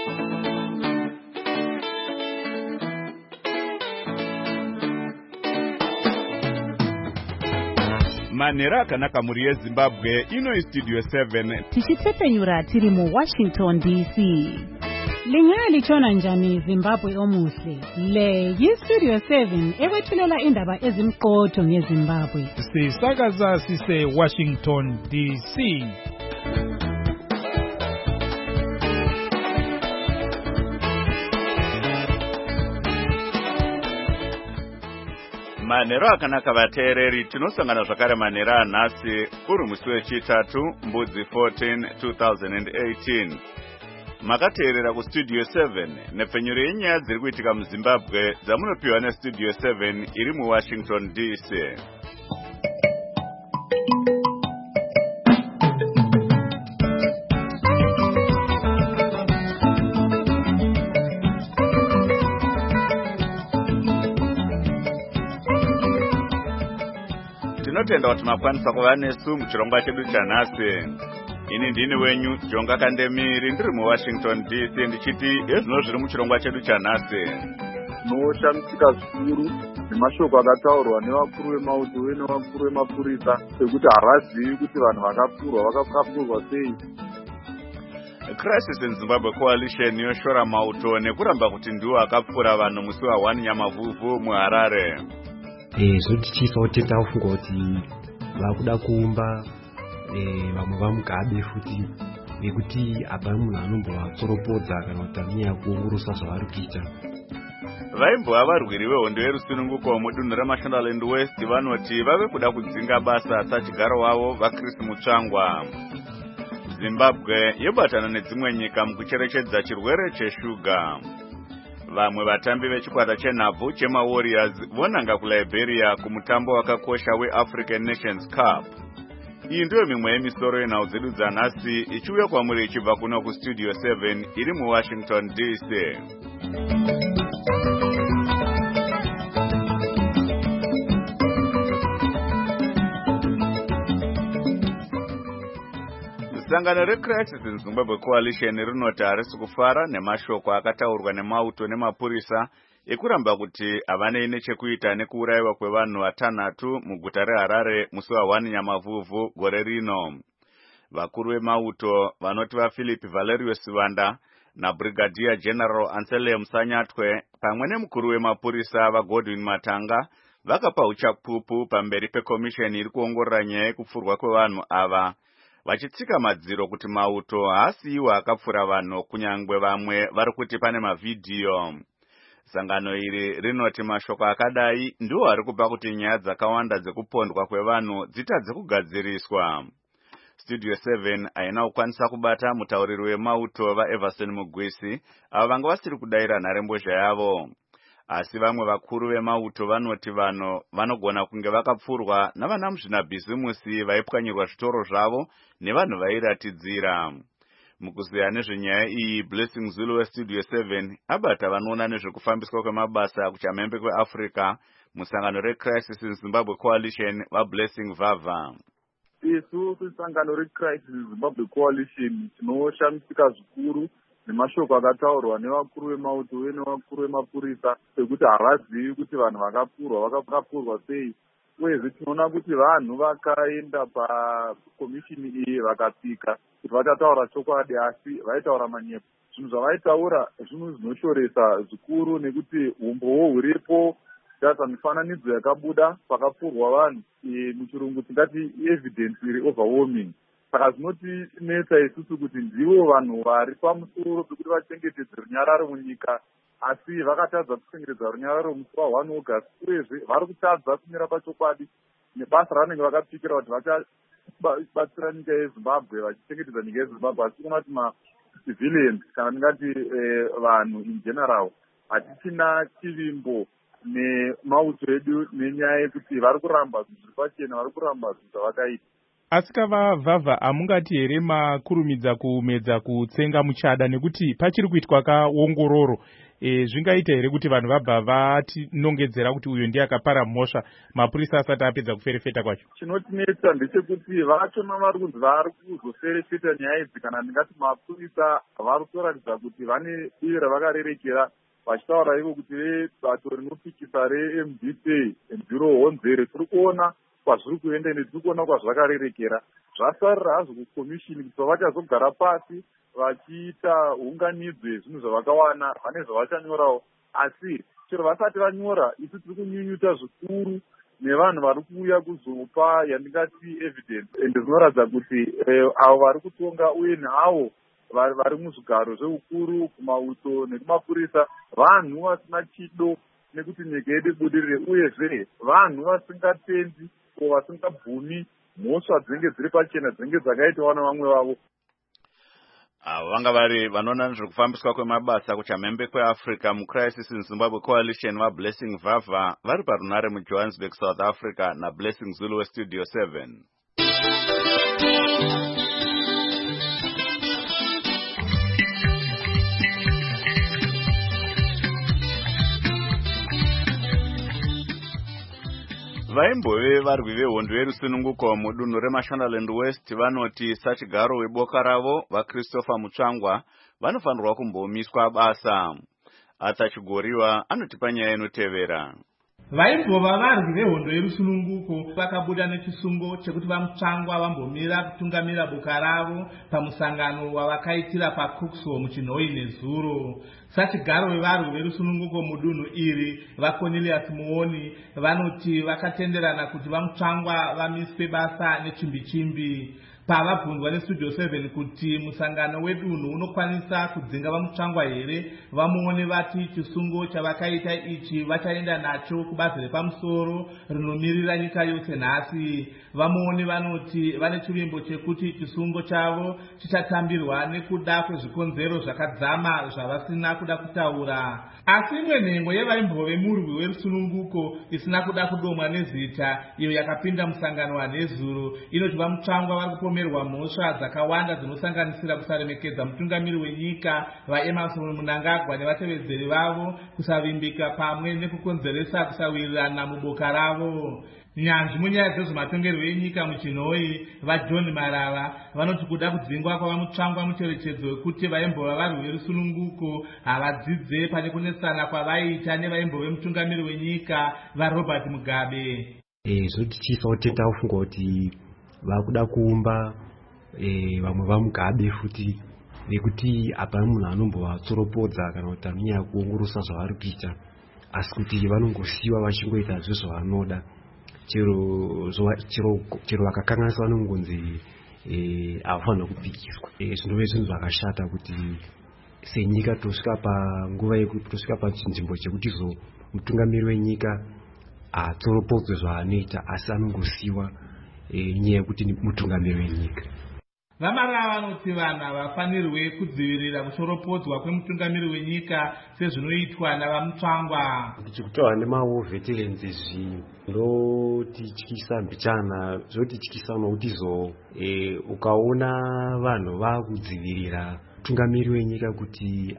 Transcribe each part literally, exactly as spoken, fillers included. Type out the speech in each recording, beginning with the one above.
Manera akanaka muri yeZimbabwe ino studio seven tichitsepenyura tiri mu Washington D C. Lingaya lichona njani Zimbabwe omuhle. Le yi studio seven ewethulela indaba ezimqotho ngeZimbabwe. Sisakaza sise Washington D C. Manero akanaka vateereri tinosangana zvakare manera anhasi kuri musi wechitatu mbudzi fourteen two thousand eighteen. Makateerera kustudio seven nepfenyuro yenyaya dziri kuitika muZimbabwe dzamunopiwa nestudio seven iri muWashington D C. Tinotenda kuti makwanisa kuva nesu muchirongwa chedu chanhasi. Ini ndini wenyu Jonga Kandemiri ndiri muWashington D C ndichiti ezvino zviri muchirongwa chedu chanhasi. Noshamisika zvikuru nemashoko akataurwa nevakuru vemauto uye nevakuru vemapurisa ekuti havazivi kuti vanhu vakapfurwa vakapfurwa sei. Crisis in Zimbabwe Coalition yoshora mauto nekuramba kuti ndiwo akapfura vanhu musi wa one Nyamavhuvhu muHarare. Eh zvotichifa uteta ufunga kuti vakuda kuumba eh vamwe vamugabe futi nekuti apa munhu anombovapforopodza kana kuti aniya kuungurusa zvavari kuita. Vaimbova varwiri vehondo yerusununguko mudunhu reMashonaland West vanoti vave kuda kudzinga basa sachigaro wavo vaChris Mutsvangwa. Zimbabwe yobatana nedzimwe nyika mukucherechedza chirwere cheshuga. Vamwe vatambi vechikwata chenhabvu chemaWarriors vonanga kuLiberia kumutambo wakakosha weAfrican Nations Cup. Iyi ndiyo mimwe yemisoro yenhau dzedu dzanhasi ichiuya kwamuri ichibva kuno kustudio seven iri muWashington D C. Sangano reCrisis in Zimbabwe Coalition rinoti harisi kufara nemashoko akataurwa nemauto nemapurisa ekuramba kuti havanei nechekuita nekuurayiwa kwevanhu vatanhatu muguta reHarare musi wa one Nyamavhuvhu gore rino. Vakuru vemauto vanoti vaPhilip Valerius Vanda naBrigadier General Anselm Sanyatwe pamwe nemukuru wemapurisa vaGodwin Matanga vakapa uchapupu pamberi pekomisheni iri kuongorora nyaya yekupfurwa kwevanhu ava, vachitsika madziro kuti mauto haasiyiwo akapfura vanhu kunyangwe vamwe vari kuti pane mavhidhiyo. Sangano iri rinoti mashoko akadai ndiwo ari kupa kuti nyaya dzakawanda dzekupondwa kwevanhu dzitadze kugadziriswa. Studio seven haina kukwanisa kubata mutauriri wemauto vaEverson Mugwisi ava vanga vasiri kudayira nharembozha yavo. Asi vamwe vakuru vemauto vanoti vanhu vanogona kunge vakapfurwa navana muzvinabhizimusi vaipwanyirwa zvitoro zvavo nevanhu vairatidzira. Mukuziya nezvenyaya iyi, Blessing Zulu weStudio seven abata vanoona nezvekufambiswa kwemabasa kuchamhembe kweAfrica musangano reCrisis in Zimbabwe Coalition vaBlessing Vava. Isu kusangano reCrisis in Zimbabwe Coalition tinoshamisika zvikuru nemashoko akataurwa nevakuru vemauto uye nevakuru vemapurisa ekuti havazivi kuti vanhu vakapfurwa vakapfurwa sei. Uyezve tinoona kuti vanhu vakaenda pakomishini iyi vakapika kuti vachataura chokwadi asi vaitaura manyepo. Zvinhu zvavaitaura zvinhu zvinoshoresa zvikuru nekuti umbowo huripo, saka mifananidzo yakabuda pakapfurwa vanhu muchirungu tingati evidence iri overwhelming. Saka zvinotinetsa isusu kuti ndivo vanhu vari pamusoro pekuti vachengetedze runyararo munyika asi vakatadza kuchengetedza runyararo musi wa one August. Uyezve vari kutadza kumira pachokwadi nebasa ravanenge vakapikira kuti vachabatsira nyika yeZimbabwe vachichengetedza nyika yeZimbabwe. Asi kuona kuti macivilians kana tingati vanhu in general hatichina chivimbo nemauto edu nenyaya yekuti vari kuramba zvinhu zviri pachena, vari kuramba zvinhu zvavakaita. asikava vhavha amungati here makurumidza kumedza kutsenga muchada nekuti pachiri kuitwa kaongororo e, zvingaita here kuti vanhu vabva vatinongedzera kuti uyu ndiye akapara mhosva mapurisa asati apedza kuferefeta kwacho? Chinotinetsa ndechekuti vachona vari kunzi vari kuzoferefeta nyaya idzi, kana ndingati mapurisa vari kutoratidza kuti vane uye ravakarerekera, vachitaura ivo kuti vebato rinopikisa re-M D C Bhiro Honzere tiri kuona kwazviri kuenda ende tiri kuona kwazvakarerekera. Zvasarira hazvo kukomishini kuti vachazogara pasi vachiita unganidzo yezvinhu zvavakawana, vane zvavachanyorawo, asi chero vasati vanyora isi tiri kunyunyuta zvikuru nevanhu vari kuuya kuzopa yandingati evidence, ende zvinoratidza kuti avo vari kutonga uye neavo vari muzvigaro zveukuru kumauto nekumapurisa vanhu vasina chido nekuti nyika yedu ibudirire, uyezve vanhu vasingatendi ko vasingabvumi mhosva dzinenge dziri pachena dzinenge dzakaitwa nevamwe vavo. Avo vanga vari vanoona nezvekufambiswa kwemabasa kuchamhembe kweAfrica muCrisis in Zimbabwe Coalition vaBlessing Vavha vari parunare muJohannesburg, South Africa, naBlessing Zulu weStudio seven. Vaimbove varwi vehondo yerusununguko mudunhu reMashonaland West vanoti sachigaro weboka ravo vaChristopher Mutsvangwa vanofanirwa kumbomiswa basa. Atachigoriwa anotipa nyaya inotevera. Vaimbova varwi vehondo yerusununguko vakabuda nechisungo chekuti vaMutsvangwa vambomira kutungamira boka ravo pamusangano wavakaitira paCookso muChinhoyi nezuro. Sachigaro wevarwi verusununguko mudunhu iri vaCornelius Muoni vanoti vakatenderana kuti vaMutsvangwa vamiswe basa nechimbi-chimbi. Pavabvunzwa neStudio seven kuti musangano wedunhu unokwanisa kudzinga vaMutsvangwa here, vamuone vati chisungo chavakaita ichi vachaenda nacho kubazi repamusoro rinomirira nyika yose nhasi. Vamuone vanoti vane chivimbo chekuti chisungo chavo chichatambirwa nekuda kwezvikonzero zvakadzama zvavasina kuda kutaura. Asi imwe nhengo yevaimbove murwi werusununguko isina kuda kudomwa nezita iyo yakapinda musangano wanhezuro inoti vaMutsvangwa vari kupomerwa mhosva dzakawanda dzinosanganisira kusaremekedza mutungamiri wenyika vaEmmerson Mnangagwa nevatevedzeri vavo, kusavimbika pamwe nekukonzeresa kusawirirana muboka ravo. Nyanzvi munyaya dzezvematongerwo enyika muChinhoyi vaJohn Marava vanoti kuda kudzingwa kwavaMutsvangwa mucherechedzo wekuti vaimbova varwi verusununguko havadzidze pane kunesana kwavaiita nevaimbove mutungamiri wenyika vaRobert Mugabe. Eh zvotichisa kuti tafunga kuti vakuda kuumba eh vamwe vaMugabe futi nekuti apa munhu anombovatsoropodza kana kuti amiya kuongorosa zvavari kuita, asi kuti vanongosiyiwa vachingoita zvezvavanoda. Chero chero chero vakakanganisa vanongonzi eh avafanira kupikiswa. Eh zvinove zvinhu zvakashata kuti senyika tosvika panguva yekuti tosvika pachinzvimbo chekuti zo mutungamiri wenyika atsoropodzwe zvaanoita asi anongosiyiwa eh nyaya yekuti mutungamiri wenyika. Vamarava vanoti vanhu havafanirwe kudzivirira kushoropodzwa kwemutungamiri wenyika sezvinoitwa navaMutsvangwa. Tichikutaura nemawo veterans izvi ndotityisa mbichana, zvotityisa nokuti zo eh ukaona vanhu vakudzivirira mutungamiri wenyika kuti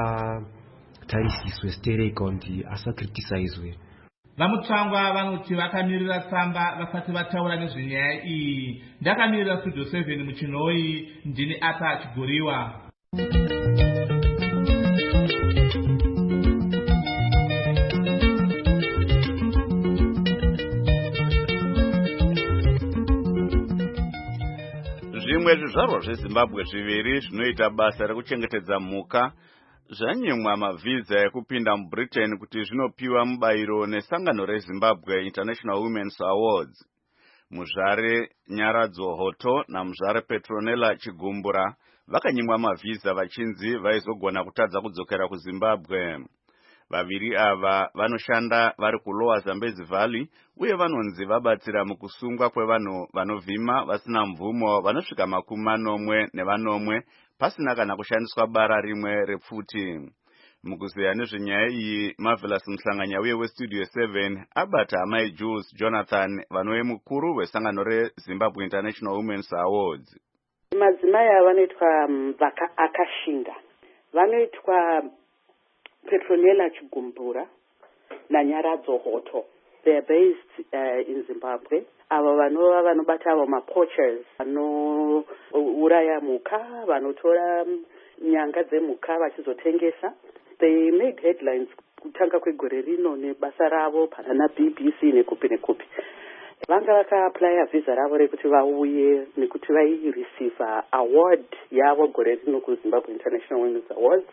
asatarisiswe stereotype asa criticizwe. VaMutsvangwa vanoti vakamirira tsamba vasati vataura nezvenyaya iyi. Ndakamirira Studio seven muChinhoyi, ndini Atachigoriwa. Zvimwe zvizvarwa zveZimbabwe zviviri zvinoita basa rekuchengetedza mhuka zvanyimwa mavhiza ekupinda muBritain kuti zvinopiwa mubayiro nesangano reZimbabwe International Women's Awards. Muzvare Nyaradzo Hoto namuzvare Petronella Chigumbura vakanyimwa mavhiza vachinzi vaizogona kutadza kudzokera kuZimbabwe. Vaviri ava vanoshanda vari kuLower Zambezi Valley uye vanonzi vabatsira mukusungwa kwevanhu vanovhima vasina mvumo vanosvika makumi manomwe nevanomwe pasina kana kushandiswa bara rimwe repfuti. mukuzeya nezvenyaya iyi Marvelous Mhlanganya uye westudio seven abata amai Jules Jonathan vanove mukuru wesangano reZimbabwe International Women's Awards. Madzimai ava vanoitwa akashinga, vanoitwa Petronella Chigumbura naNyaradzo Hoto. They are based uh, in Zimbabwe. Ava vanova vanobata avo mapoachers vanouraya muka, vanotora nyanga dzemuka vachizotengesa. They made headlines kutanga kwegore rino nebasa ravo pana B B C nekupi nekupi. Vanga vaka-applya visa ravo rekuti vauye nekuti vai-receive award yavo gore rino kuZimbabwe International Women's Awards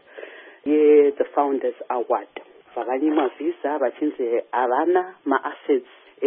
ye the Founders Award. Vakanyimwa visa vachinzi havana ma-assets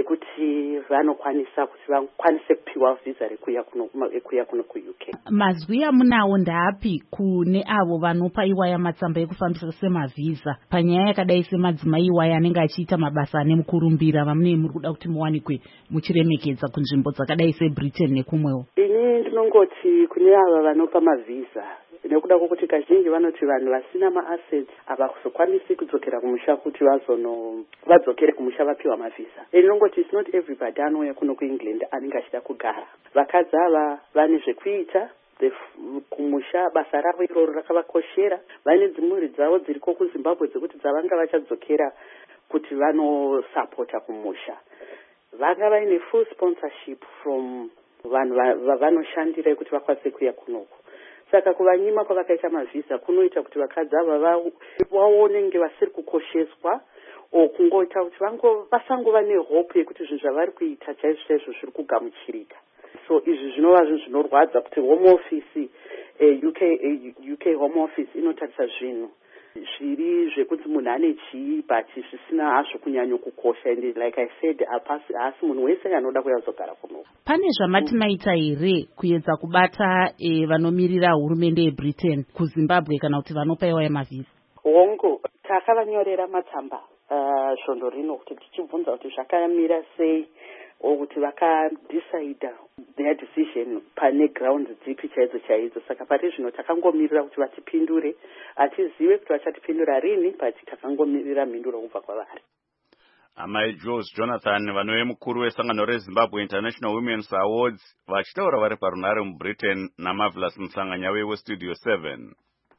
ekuti vanokwanisa kuti vakwanise kupiwa visa rekuya kuno ekuya kuno ku-U K. Mazwi amunawo ndapi kune avo vanopa iwaya matsamba ekufambisa semavhisa panyaya yakadai semadzimai iwaya anenge achiita mabasa ane mukurumbira vamune muri kuda kuti muwanikwe muchiremekedza kunzvimbo dzakadai seBritain nekumwewo? Ini ndinongoti kune ava vanopa mavhisa nekuda kwokuti kazhinji vanoti vanhu vasina ma-assets havazokwanisi kudzokera kumusha kuti vazono vadzokere kumusha vapiwa mavhisa. Ndinongoti it's not everybody anouya kuno kuEngland anenge achida kugara. Vakadzi ava vane zvekuita kumusha, basa ravo iroro rakavakoshera. Vane dzimhuri dzavo dziriko kuZimbabwe dzekuti dzavanga vachadzokera kuti vanosapota kumusha. Vanga vaine full sponsorship from vanhu vanoshandira kuti vakwanise kuya kunoku. Saka kuvanyima kwavakaita mavhisa kunoita kuti vakadzi ava vaone nge vasiri kukosheswa o kungoita kuti vango vasangova nehope yekuti zvinhu zvavari kuita chaizvo chaizvo zviri kugamuchirika. So izvi zvinova zvinhu zvinorwadza kuti home office eh, UK, eh, UK home office inotarisa zvinhu zviri zvekuti munhu ane chii but zvisina hazvo kunyanya kukosha. And like I said, haasi munhu wese anoda kuyazogara kuno. Pane zvamati maita here kuedza kubata e, vanomirira hurumende yeBritain kuZimbabwe kana kuti vanopa iwaya mavhisa? Hongo, takavanyorera matsamba uh, svondo rino kuti tichibvunza kuti zvakamira sei okuti vakadecide their decision pane ground dzipi chaidzo chaidzo. Saka pari zvino takangomirira kuti vatipindure, hatizive kuti vachatipindura rini, but takangomirira mhinduro kubva kwavari. Amai Jules Jonathan vanove mukuru wesangano reZimbabwe International Women's Awards vachitaura vari parunhare muBritain naMarvelous Mhlanganya westudio seven.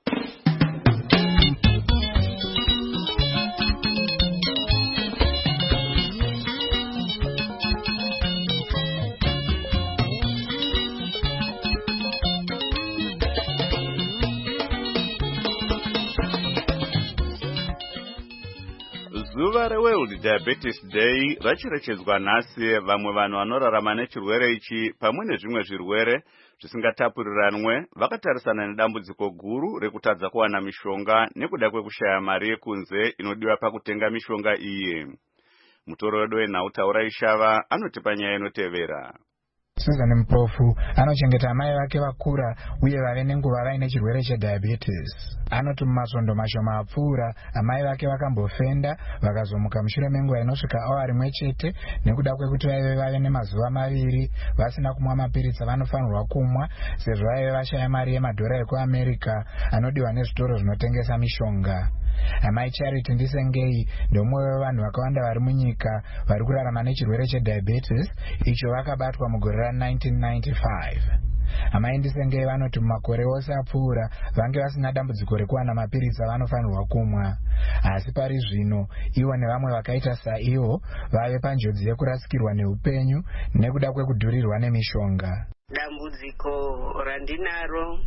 Zuva reWorld Diabetes Day racherechedzwa nhasi vamwe vanhu vanorarama nechirwere ichi pamwe nezvimwe zvirwere zvisingatapurirwanwe vakatarisana nedambudziko guru rekutadza kuwana mishonga nekuda kwekushaya mari yekunze inodiwa pakutenga mishonga iyi. Mutoro wedu wenhau Ishava anotipa nyaya inotevera. Susan Mpofu anochengeta amai vake vakura uye vave nenguva vaine chirwere chediabetes. Anoti mumasvondo mashoma apfuura amai vake vakambofenda vakazomuka mushure menguva inosvika awari rimwe chete nekuda kwekuti vaive vave nemazuva maviri vasina kumwa mapiritsi avanofanirwa kumwa sezvo vaive vashaya mari yemadhora ekuAmerica anodiwa nezvitoro zvinotengesa mishonga. Amai Charity Ndisengei ndomwe wevanhu vakawanda vari munyika vari kurarama nechirwere chediabetes icho vakabatwa mugore ra nineteen ninety-five. Amai Ndisengei vanoti mumakore ose apfuura vange vasina dambudziko rekuwana mapiritsi avanofanirwa kumwa. Asi pari zvino ivo nevamwe vakaita saivo vave panjodzi yekurasikirwa neupenyu nekuda kwekudhurirwa nemishonga. Dambudziko randinaro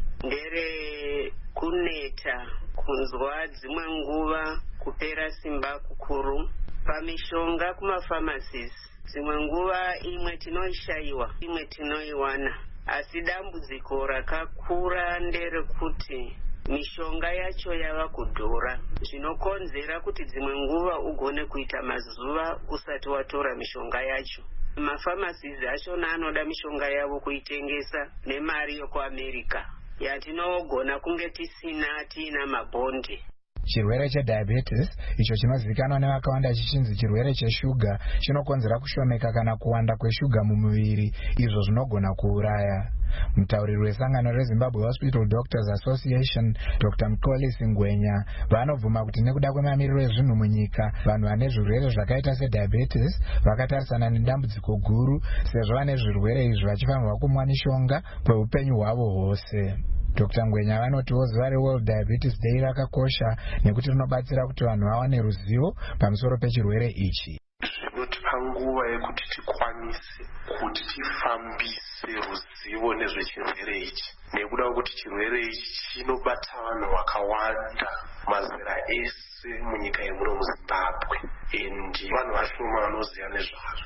ndere kuneta, kunzwa dzimwe nguva kupera simba kukuru pamishonga kumapharmacies. Dzimwe nguva imwe tinoishayiwa, imwe tinoiwana. Asi dambudziko rakakura ndere kuti mishonga yacho yava kudhura, zvinokonzera kuti dzimwe nguva ugone kuita mazuva usati watora mishonga yacho. Mapharmacies achona anoda mishonga yavo kuitengesa nemari yokuAmerica yatinogona kunge tisina tiina mabhondi. Chirwere chediabetes icho chinozivikanwa nevakawanda chichinzi chirwere cheshuga chinokonzera kushomeka kana kuwanda kweshuga mumuviri, izvo zvinogona kuuraya. Mutauriri wesangano reZimbabwe Hospital Doctors Association Doctor Mkolisi Ngwenya vanobvuma kuti nekuda kwemamiriro ezvinhu munyika vanhu vane zvirwere zvakaita sediabetes vakatarisana nedambudziko guru sezvo vane zvirwere izvi vachifanirwa kumwa mishonga kweupenyu hwavo hwose. Doctor Ngwenya vanotiwo zuva reWorld Diabetes Day rakakosha nekuti rinobatsira kuti vanhu vawane ruzivo pamusoro pechirwere ichi. Zvinotipa nguva yekuti tikwanise kuti tifambise ruzivo nezvechirwere ichi nekuda kwekuti chirwere ichi chinobata vanhu vakawanda mazera ese munyika yemuno muZimbabwe endi vanhu vashoma vanoziva nezvazvo.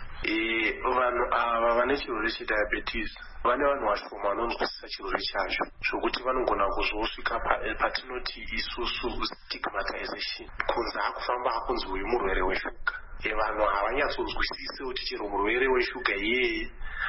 Vanhu ava vane chirwere chediabetes vane vanhu vashoma vanonzwisisa chirwere chacho zvokuti vanogona kuzosvika patinoti isusu stigmatization kunzi akufamba akunzi uyu murwere weshuga. Vanhu havanyatsonzwisise kuti chero murwere weshuga iyeye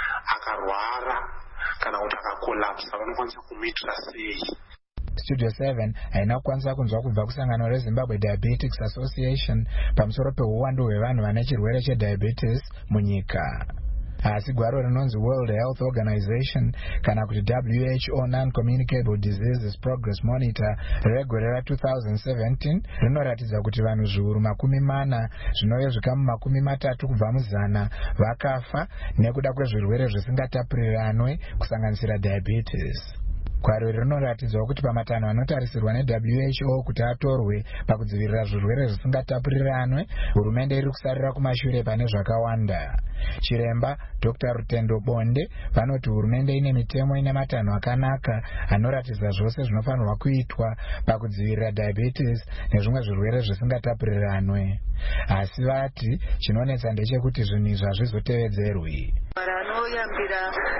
akarwara kana kuti akakolapsa vanokwanisa kumuitira sei. Studio seven haina kukwanisa kunzwa kubva kusangano reZimbabwe Diabetics Association pamusoro peuwandu hwevanhu vane chirwere chediabetes munyika. Asi gwaro rinonzi World Health Organization kana kuti W H O Non-Communicable Diseases Progress Monitor regore ra two thousand seventeen rinoratidza kuti vanhu zviuru makumi mana zvinove zvikamu makumi matatu kubva muzana vakafa nekuda kwezvirwere zvisingatapurirwanwe kusanganisira diabetes. Gwaro rinoratidza kuti pamatanho anotarisirwa neW H O kuti atorwe pakudzivirira zvirwere zvisingatapurirwanwe, hurumende iri kusarira kumashure pane zvakawanda. Chiremba Doctor Rutendo Bonde vanoti hurumende ine mitemo ine matanho akanaka anoratidza zvose zvinofanirwa kuitwa pakudzivirira diabetes nezvimwe zvirwere zvisingatapurirwanwe. Asi vati chinonetsa ndechekuti zvinhu izvi hazvizotevedzerwi. Vanoyambira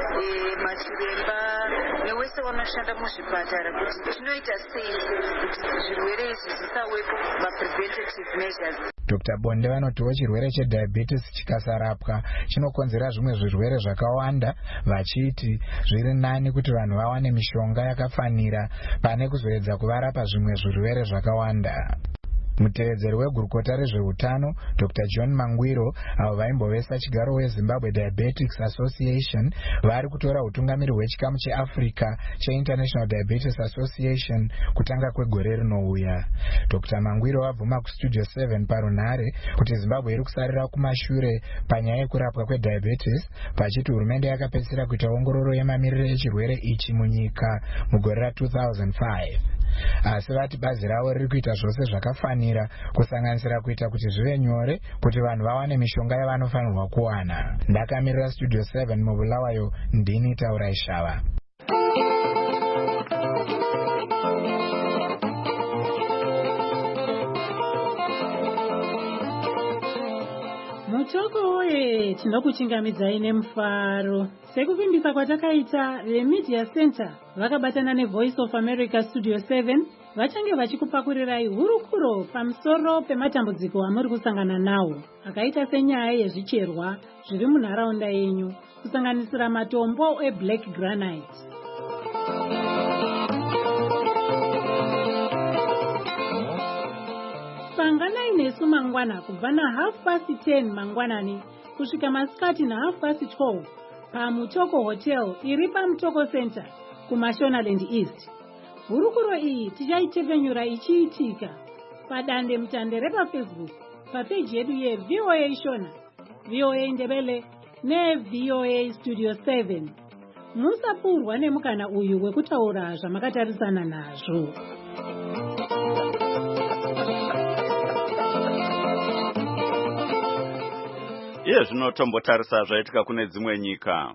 machiremba newese vanoshanda muzvipatara kuti zvinoita sei kuti zvirwere izvi zvisawepo ma-preventative measures. Doctor Bonde vanotiwo chirwere chediabetes chikasarapwa chinokonzera zvimwe zvirwere zvakawanda, vachiti zviri nani kuti vanhu vawane mishonga yakafanira pane kuzoedza kuvarapa zvimwe zvirwere zvakawanda. Mutevedzeri wegurukota rezveutano Doctor John Mangwiro avo vaimbovesa chigaro weZimbabwe Diabetics Association vari kutora utungamiri hwechikamu cheAfrica cheInternational Diabetes Association kutanga kwegore rinouya. Doctor Mangwiro vabvuma kuStudio seven parunhare kuti Zimbabwe iri kusarira kumashure panyaya yekurapwa kwediabetes, pachiti hurumende yakapedzisira kuita ongororo yemamiriro echirwere ichi munyika mugore ra two thousand five. Asi vati bazi ravo riri kuita zvose zvakafanira kusanganisira kuita kuti zvive nyore kuti vanhu vawane mishonga yavanofanirwa kuwana. Ndakamirira Studio seven mubulawayo ndini Taurai Shava. Mutoko woye tinokuchingamidzai nemufaro. Sekuvimbisa kwatakaita, veMedia Center vakabatana neVoice of America Studio seven vachange vachikupakurirai hurukuro pamusoro pematambudziko amuri kusangana nawo akaita senyaya yezvicherwa zviri munharaunda yenyu kusanganisira matombo eBlack Granite. Sanganai nesu mangwana kubva na half past ten mangwanani kusvika masikati na half past twelve paMutoko Hotel iri paMutoko Center kuMashonaland East. Hurukuro iyi tichaitepenyura ichiitika padande mutande repaFacebook papeji yedu yeV O A Shona, V O A Ndebele neV O A Studio seven. Musapurwa nemukana uyu wekutaura zvamakatarisana nazvo. Iye zvinotombotarisa zvaitika kune dzimwe nyika.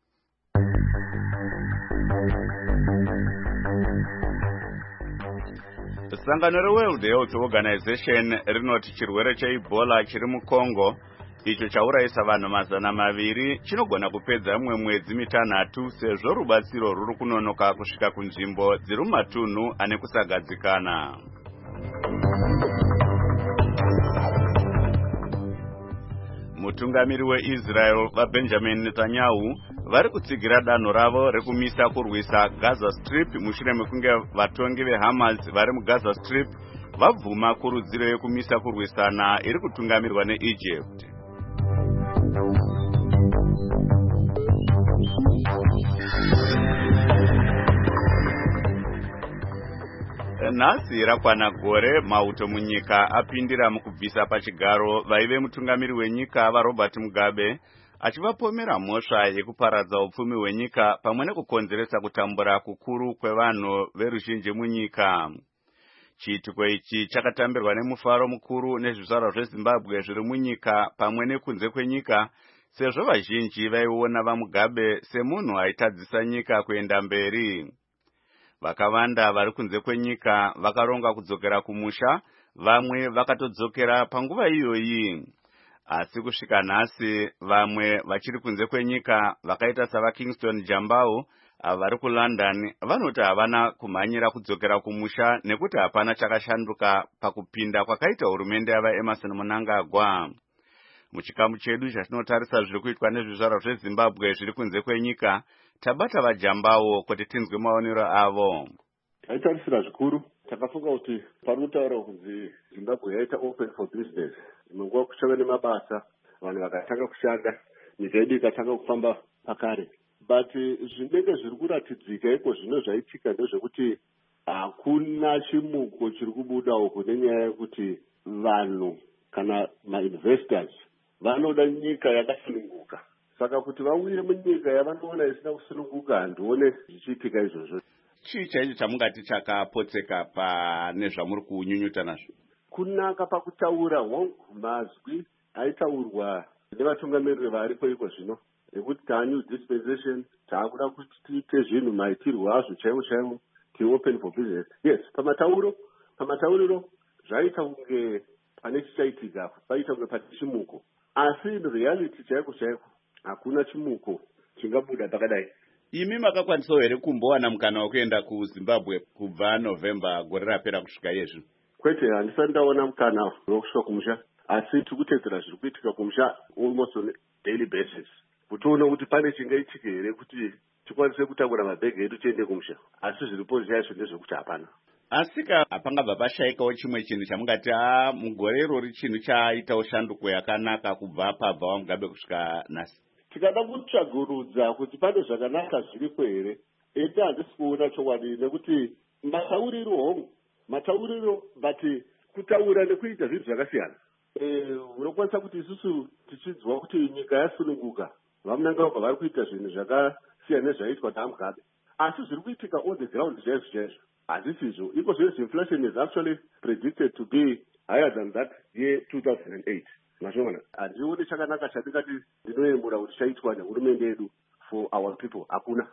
Sangano reWorld Health Organization rinoti chirwere cheEbola chiri muCongo icho chaurayisa vanhu mazana maviri chinogona kupedza mumwe mwedzi mitanhatu sezvo rubatsiro ruri kunonoka kusvika kunzvimbo dziri mumatunhu ane kusagadzikana. Mutungamiri weIsrael vaBenjamin Netanyahu vari kutsigira danho ravo rekumisa kurwisa Gaza Strip mushure mekunge vatongi veHamas vari muGaza Strip vabvuma kurudziro yekumisa kurwisana iri kutungamirwa neEgypt. Nhasi rakwana gore mauto munyika apindira mukubvisa pachigaro vaive mutungamiri wenyika vaRobert Mugabe achivapomera mhosva yekuparadza upfumi hwenyika pamwe nekukonzeresa kutambura kukuru kwevanhu veruzhinji munyika. Chiitiko ichi chakatambirwa nemufaro mukuru nezvizvarwa zveZimbabwe zviri munyika pamwe nekunze kwenyika, sezvo vazhinji vaiona vaMugabe semunhu aitadzisa nyika kuenda mberi. Vakawanda vari kunze kwenyika vakaronga kudzokera kumusha, vamwe vakatodzokera panguva iyoyi. Asi kusvika nhasi vamwe vachiri kunze kwenyika vakaita savaKingston Jambao vari kuLondon vanoti havana kumhanyira kudzokera kumusha nekuti hapana chakashanduka pakupinda kwakaita hurumende yava Emmerson Mnangagwa. Muchikamu chedu chatinotarisa zviri kuitwa nezvizvarwa zveZimbabwe zviri kunze kwenyika, tabata vaJambao kuti tinzwe maonero avo. Taitarisira zvikuru, takafunga kuti pari kutaura kunzi Zimbabwe yaita open for business. Munguva kuchava nemabasa, vanhu vakatanga kushanda, nyika yedu ikatanga kufamba pakare. But zvinenge zviri kuratidzika iko zvino zvaitika ndezvekuti hakuna chimuko chiri kubuda uku nenyaya yekuti vanhu kana ma-investors vanoda nyika yakasununguka. Saka kuti vauye munyika yavanoona isina kusununguka handione zvichiitika izvozvo. Chii chaicho chamungati chakapotseka pane zvamuri kunyunyuta nazvo? Kunaka pakutaura hongu mazwi aitaurwa nevatungamiriri varipo iko zvino, ekuti tanew dispensation, taakuda kuti tiite zvinhu maitirwo azvo chaiwo chaiwo, ti-open for business. Yes, pamatauro pamatauriro zvaita kunge pane chichaitika, paita kunge pane chimuko. Asi in reality chaiko chaiko hakuna chimuko chingabuda pakadai. Imi makakwanisawo here kumbowana mukana wekuenda kuZimbabwe kubva November gore rapera kusvika yezvi? Kwete, handisati ndaona mukana wekusvika kumusha, asi tikutedzera zviri kuitika kumusha almost on a daily basis. Kutiona kuti pane chingaitika here kuti tikwanise kutakura mabhegi edu tiende kumusha. Asi zviripo zvaizvo ndezvekuti hapana. Asika pangabva pashaikawo chimwe chinhu chamungati a mugore irori chinhu chaaitawo shanduko yakanaka kubva pabva vaMugabe kusvika nhasi? Tikada kutsvagurudza kuti pane zvakanaka zviripo here, ete handisi kuona chokwadi nekuti matauriro hongu matauriro but kutaura nekuita zvinhu zvakasiyana. Unokwanisa kuti isusu tichidzwa kuti nyika yasununguka, vaMnangagwa vari kuita zvinhu zvakasiyana nezvaiitwa naMugabe, asi zviri kuitika on the ground chaizvo chaizvo hazisizvo. Iko zvese inflation is actually predicted to be higher than that year two thousand eight. Mazvona handioni chakanaka chandingati ndinoyemura kuti chaitwa nehurumende yedu for our people, hakuna.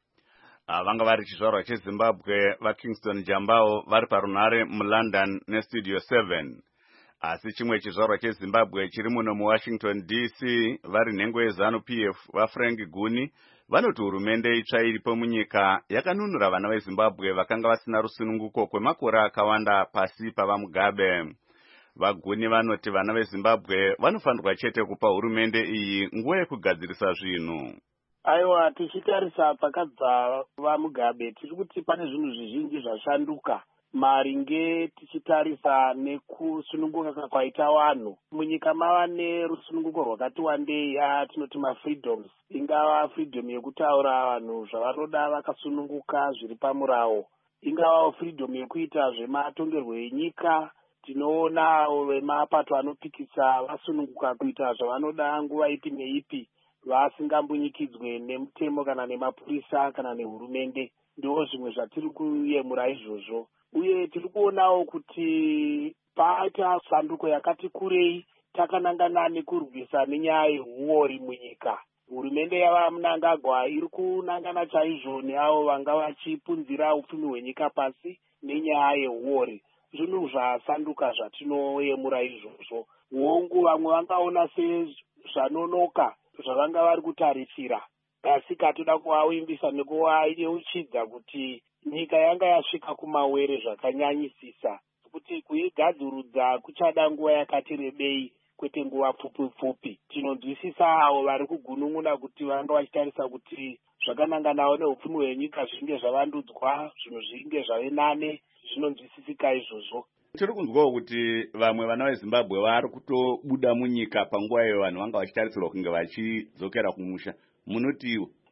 Vanga vari chizvarwa cheZimbabwe vaKingston Jambao vari parunhare muLondon nestudio seven. Asi chimwe chizvarwa cheZimbabwe chiri muno muWashington D C vari nhengo yeZanu P F vaFrank Guni vanoti hurumende itsva iripo munyika yakanunura vana veZimbabwe vakanga vasina rusununguko kwemakore akawanda pasi pavaMugabe. Vaguni vanoti vana veZimbabwe vanofanirwa chete kupa hurumende iyi nguva yekugadzirisa zvinhu. Aiwa, tichitarisa pakabva vaMugabe tiri kuti pane zvinhu zvizhinji zvashanduka maringe tichitarisa nekusununguka kwaita vanhu munyika. Mava nerusununguko rwakati wandei atinoti mafreedoms, ingava freedom yekutaura vanhu zvavanoda vakasununguka zviri pamurawo, ingava freedom yekuita zvematongerwo enyika. Tinoona vemapato anopikisa vasununguka kuita zvavanoda nguva ipi neipi vasingambunyikidzwe nemutemo kana nemapurisa kana nehurumende. Ndiwo zvimwe zvatiri kuyemura izvozvo. Uye tiri kuonawo kuti paita sanduko yakati kurei takanangana nekurwisa nenyaya yehuori munyika. Hurumende yavaMnangagwa iri kunangana chaizvo neavo vanga vachipunzira upfumi hwenyika pasi nenyaya yehuori. Zvinhu zvasanduka zvatinoyemura izvozvo. Hongu vamwe vangaona sezvanonoka zvavanga vari kutarisira, asi katoda kuvavimbisa nekuvayeuchidza kuti nyika yanga yasvika kumawere zvakanyanyisisa, kuti kuigadzurudza kuchada nguva yakati rebei kwete nguva pfupi pfupi. Tinonzwisisa avo vari kugunun'una kuti vanga vachitarisa kuti zvakananganawo neupfumi hwenyika zvinge zvavandudzwa, zvinhu zvinge zvave nane, zvinonzwisisika izvozvo. Tiri kunzwawo kuti vamwe vana veZimbabwe vari kutobuda munyika panguva iyo vanhu vanga vachitarisirwa kunge vachidzokera kumusha. Munotiwo?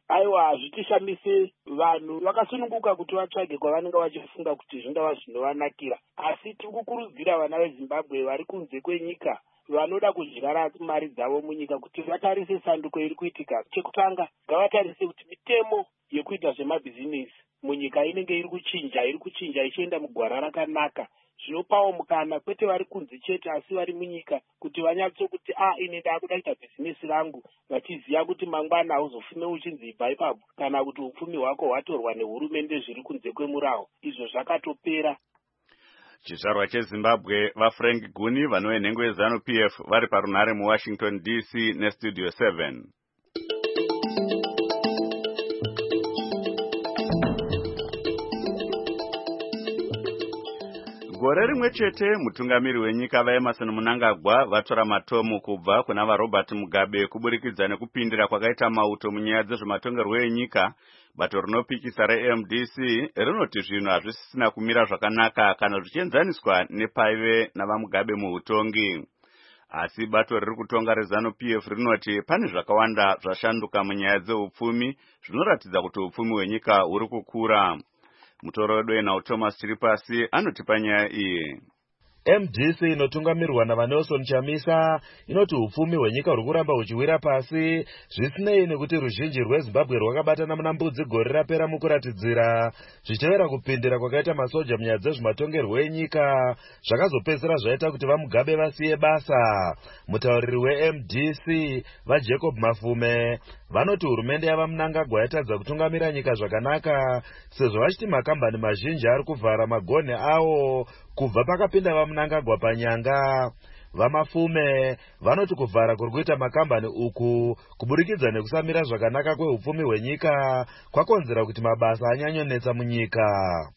aiwa hazvitishamise vanhu vakasununguka kuti vatsvage kwavanenge vachifunga kuti zvingava zvinovanakira. Asi tiri kukurudzira vana vezimbabwe vari kunze kwenyika vanoda kudyara mari dzavo munyika kuti vatarise sanduko iri kuitika. Chekutanga ngavatarise kuti mitemo yekuita zvemabhizinesi munyika inenge iri kuchinja iri kuchinja ichienda mugwara rakanaka. Zvinopawo mukana kwete vari kunze chete asi vari munyika kuti vanyatso kuti a ine ndakuda kuita bhizinesi rangu vachiziva kuti mangwana hauzofume uchinzi ibva ipapo kana kuti upfumi hwako hwatorwa nehurumende zviri kunze kwemurawo. Izvo zvakatopera. Chizvarwa cheZimbabwe vaFrank Guni vanove nhengo yeZanu P F vari parunhare muWashington D C neStudio seven. Gore rimwe chete mutungamiri wenyika vaEmerson Mnangagwa vatora matomu kubva kuna vaRobert Mugabe kuburikidza nekupindira kwakaita mauto munyaya dzezvematongerwo enyika. Bato rinopikisa reM D C rinoti zvinhu hazvisisina kumira zvakanaka kana zvichienzaniswa nepaive navaMugabe muutongi. Asi bato riri kutonga reZanu P F rinoti pane zvakawanda zvashanduka munyaya dzeupfumi zvinoratidza kuti upfumi hwenyika huri kukura. Mutoro wedu Thomas Chiripasi anotipa nyaya iyi. M D C inotungamirwa naVanelson Chamisa inoti upfumi hwenyika huri kuramba huchiwira pasi zvisinei nekuti ruzhinji rweZimbabwe rwakabatana muna mbudzi gore rapera mukuratidzira zvichitevera kupindira kwakaita masoja munyaya dzezvematongerwo enyika zvakazopedzisira zvaita kuti vaMugabe vasiye basa. Mutauriri weM D C vaJacob Mafume vanoti hurumende yavaMnangagwa yatadza kutungamira nyika zvakanaka sezvo vachiti makambani mazhinji ari kuvhara magonhi awo kubva pakapinda vaMnangagwa panyanga. VaMafume vanoti kuvhara kuri kuita makambani uku kuburikidza nekusamira zvakanaka kweupfumi hwenyika kwakonzera kuti mabasa anyanyonetsa munyika.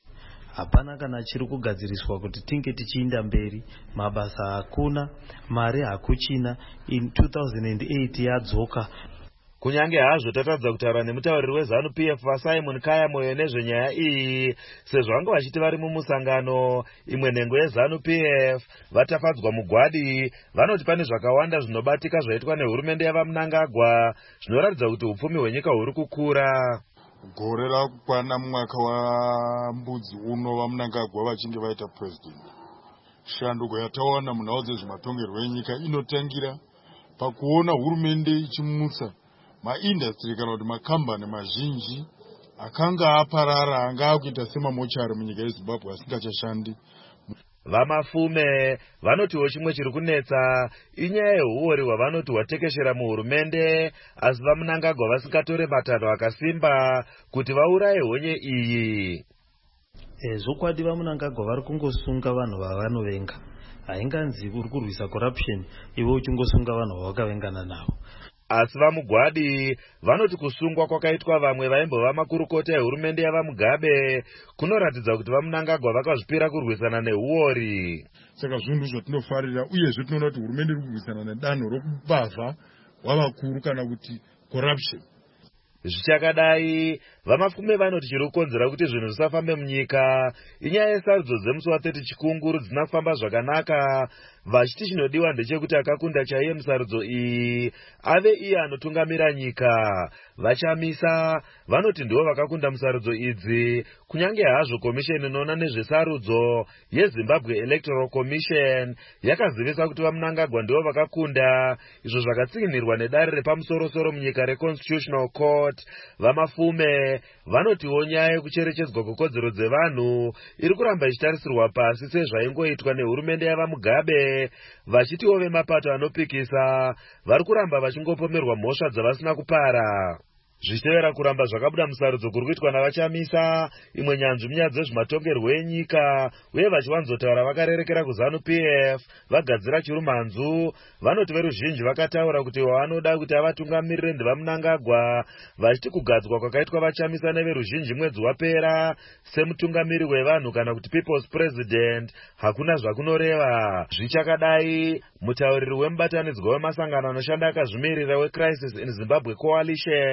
Hapana kana chiri kugadziriswa kuti tinge tichiinda mberi, mabasa hakuna, mari hakuchina. In two thousand eight yadzoka. Kunyange hazvo tatadza kutaura nemutauriri weZanu P F vaSimon Kaya moyo nezvenyaya iyi sezvo vanga vachiti vari mumusangano. Imwe nhengo yeZanu P F vatafadzwa mugwadi vanoti pane zvakawanda zvinobatika zvaitwa nehurumende yavaMnangagwa zvinoratidza kuti upfumi hwenyika huri kukura. Gore rakukwana mwaka wambudzi uno vaMnangagwa vachinge vaita president. Shanduko yatawana munhau dzezvematongerwo enyika inotangira pakuona hurumende ichimutsa maindastri kana kuti makambani mazhinji akanga aparara anga akuita semamochari munyika yeZimbabwe asingachashandi. VaMafume vanotiwo chimwe chiri kunetsa inyaya yehuori hwavanoti hwatekeshera muhurumende asi vaMnangagwa vasingatore matanho akasimba kuti vauraye honye iyi. Zvokwadi vaMnangagwa vari kungosunga vanhu vavanovenga. Hainganzi uri kurwisa corruption iwe uchingosunga vanhu vavakavengana navo. Asi vaMugwadi vanoti kusungwa kwakaitwa vamwe vaimbova makurukota ehurumende yavaMugabe kunoratidza kuti vaMnangagwa vakazvipira kurwisana nehuori. Saka zvinhu zvatinofarira uyezve tinoona kuti hurumende iri kurwisana nedanho rokubavha wavakuru kana kuti corruption. Zvichakadai vaMafume vanoti chiri kukonzera kuti zvinhu zvisafambe munyika inyaya yesarudzo dzemusi wathirty chikunguru dzisina kufamba zvakanaka vachiti chinodiwa ndechekuti akakunda chaiye musarudzo iyi ave iye anotungamira nyika. VaChamisa vanoti ndivo vakakunda musarudzo idzi kunyange hazvo komisheni inoona nezvesarudzo yeZimbabwe Electoral Commission yakazivisa kuti vaMnangagwa ndivo vakakunda, izvo zvakatsikinirwa nedare repamusorosoro munyika reConstitutional Court. VaMafume vanotiwo nyaya yekucherechedzwa kwekodzero dzevanhu iri kuramba ichitarisirwa pasi sezvaingoitwa nehurumende yavaMugabe, vachitiwo vemapato anopikisa vari kuramba vachingopomerwa mhosva dzavasina kupara. Zvichitevera kuramba zvakabuda musarudzo kuri kuitwa navaChamisa, imwe nyanzvi munyaya dzezvematongerwo enyika uye vachiwanzotaura vakarerekera kuZanu P F vagadzira chirumanzu vanoti veruzhinji vakataura kuti wavanoda kuti avatungamirire ndevaMnangagwa, vachiti kugadzwa kwakaitwa vaChamisa neveruzhinji mwedzi wapera semutungamiri wevanhu kana kuti people's president hakuna zvakunoreva. Zvichakadai mutauriri wemubatanidzwa wemasangano anoshanda akazvimirira weCrisis in Zimbabwe Coalition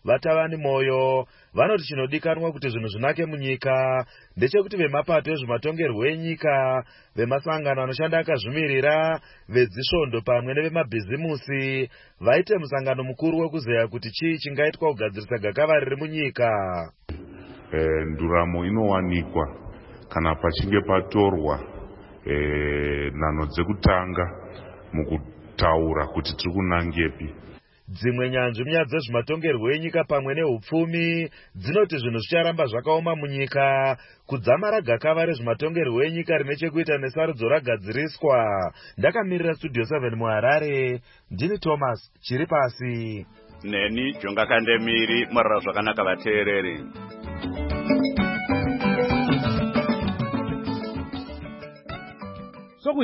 vatavani moyo vanoti chinodikanwa kuti zvinhu zvinake munyika ndechekuti vemapato ezvematongerwo enyika, vemasangano anoshanda akazvimirira, vedzisvondo pamwe nevemabhizimusi vaite musangano mukuru wekuzeya kuti chii chingaitwa kugadzirisa gakava riri munyika. E, nduramo inowanikwa kana pachinge patorwa e, nhano dzekutanga mukutaura kuti tiri kunangepi. Dzimwe nyanzvi munyaya dzezvematongerwo enyika pamwe neupfumi dzinoti zvinhu zvicharamba zvakaoma munyika kudzamara gakava rezvematongerwo enyika rine chekuita nesarudzo ragadziriswa. Ndakamirira studio seven muHarare, ndini Thomas chiri pasi. Neni Jonga Kandemiri, murara zvakanaka vateereri.